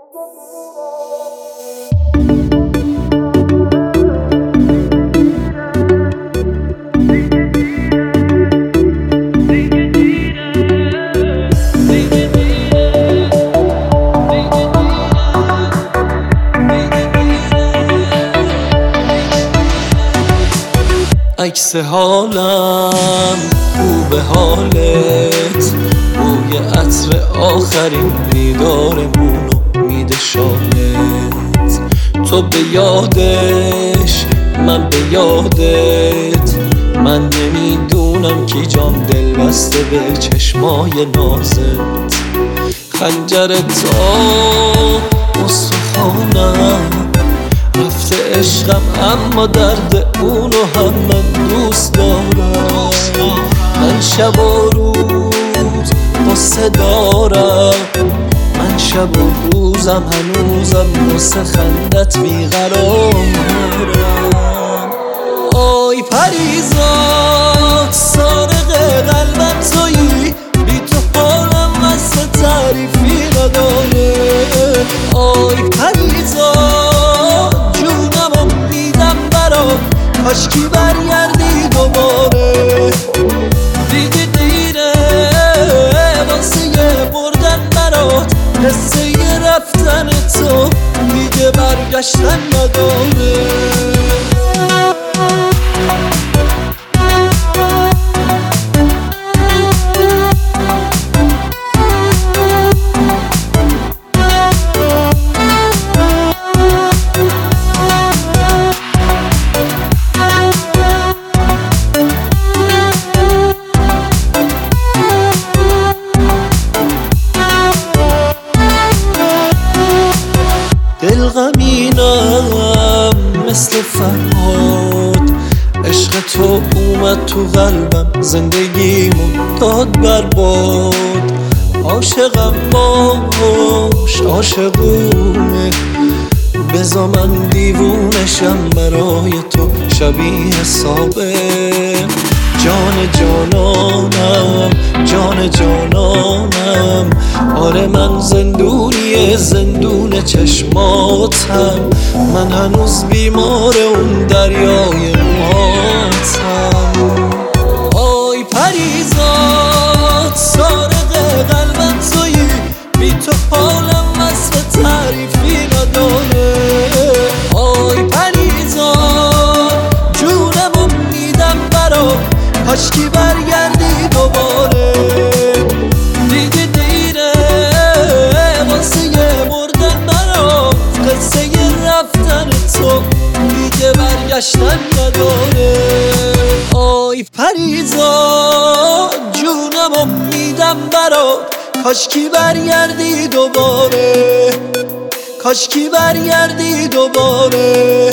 عکس حالم خوب حالت، بوی عطر آخرین دیدارمونو میده شالت. تو به یادش من به یادت، من نمیدونم کی جام دل بسته به چشمای نازت. خنجر تا استخوانم رفته عشقم، اما درد اونو هم من دوست دارم. من شب و روز قصه دارم، من شب و روزم هنوزم واسه خندت بیقرارم. آی پریزاد سارق قلبم تویی، بی تو حالم واسه تعریفی نداره. آی پریزاد جونمو میدم برات، کاشکی برگردی دوباره. دیگه دیره واسه بردن برات، قصه رفتن تو دیگه برگشتن نداره. دل غمینم مثل فرهاد، عشق تو اومد تو قلبم، زندگیمو داد برباد. عاشقم باش عاشقونه، بذار من دیوونشم برای تو شبیه سابه. جان جانانم جان جانانم، آره من زندونی زندون چشماتم. من هنوز بیمار اون دریای موهاتم. آی پریزاد سارق قلبم تویی، بی تو حالم وصف تعریفی نداره. آی پریزاد جونمو میدم برات، کاشکی برگردی دوباره. دیگه دیره واسه بردن برات، قصه رفتن تو دیگه برگشتن نداره. آی پریزاد جونمو میدم برات، کاشکی برگردی دوباره، کاشکی برگردی دوباره.